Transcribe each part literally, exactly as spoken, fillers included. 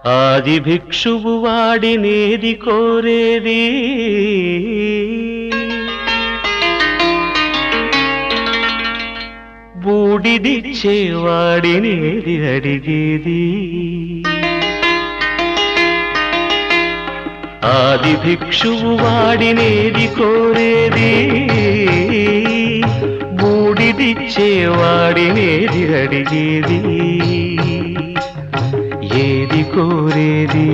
ఆది భిక్షువు వాడినేది కోరేది బూడిదిచ్చేవాడినేది అడిగేది ఆది భిక్షువు వాడినేది కోరేది బూడిదిచ్చేవాడినేది అడిగేది ఏది కోరేది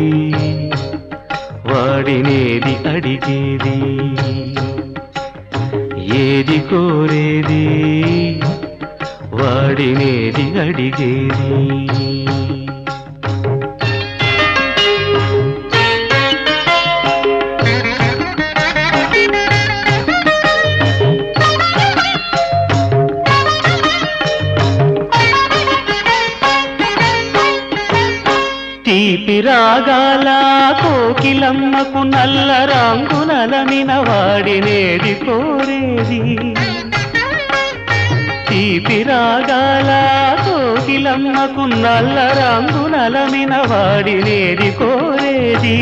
వాడినేది అడిగేది ఏది కోరేది వాడినేది అడిగేది తీపి రాగాల కోకిలమ్మకు నల్ల రంగునలమిన వాడినేది కోరేది తీపి రాగాల కోకిలమ్మకు నల్ల రంగునలమిన వాడినేది కోరేది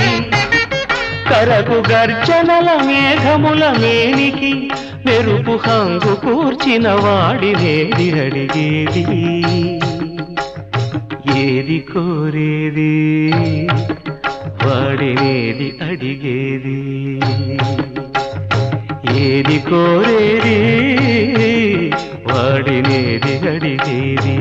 కరకు గర్జనల మేఘముల మేనికి మెరుపు హంగు కూర్చిన వాడినేది అడిగేది ఏది కోరేది వాడినేది అడిగేది ఏది కోరేది వాడినేది అడిగేది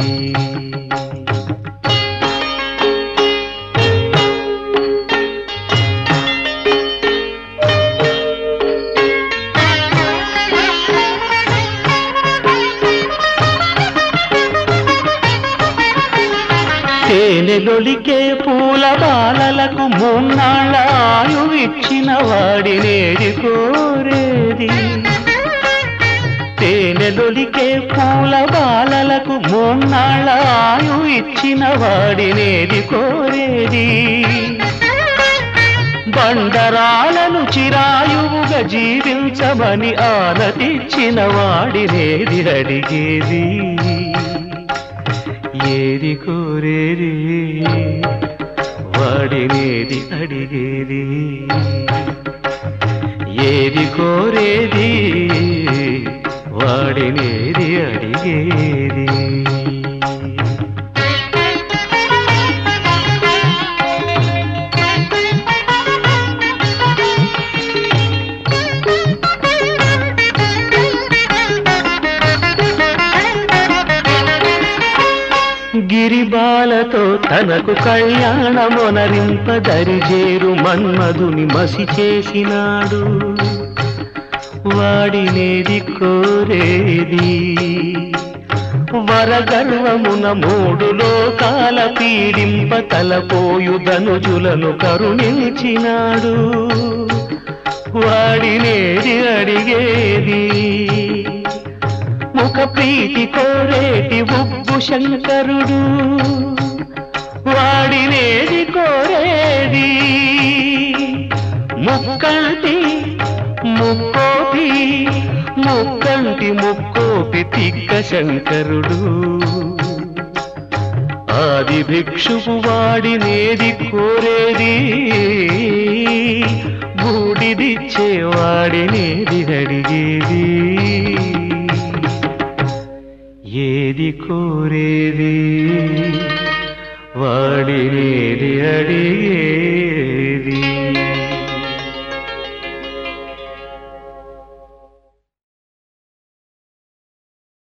తేనెలొలికే పూల బాలలకు మూన్నాళ్ళ ఆయువిచ్చిన వాడినేది కోరేది తేనెలొలికే పూల బాలలకు మూన్నాళ్ళ ఆయువిచ్చిన వాడినేది కోరేది బండరాలను చిరాయువుగా జీవించమని ఆనతిచ్చిన వాడినేది అడిగేది ఏది కోరేది వాడినేది అడిగేది ఏది కోరేది వాడినేది అడిగేది గిరిబాలతో తనకు కళ్యాణమొనరింపదరిజేరు మన్మధుని మసి చేసినాడు వాడినేది కోరేది వరగర్వమున మూడు లోకాల పీడింప తలపోయు ధనుజులను కరుణించినాడు వాడినేది అడిగేది ముఖ ప్రీతి కోరేటి ఉబ్బు శంకరుడు వాడినేది కోరేది ముక్కంటి ముక్కోపి ముక్కంటి ముక్కోపి తిక్క శంకరుడు ఆది భిక్షువు వాడినేది కోరేది బూడిదిచ్చేవాడినేది అడిగేది ఏది కోరేది వాడినేది అడిగే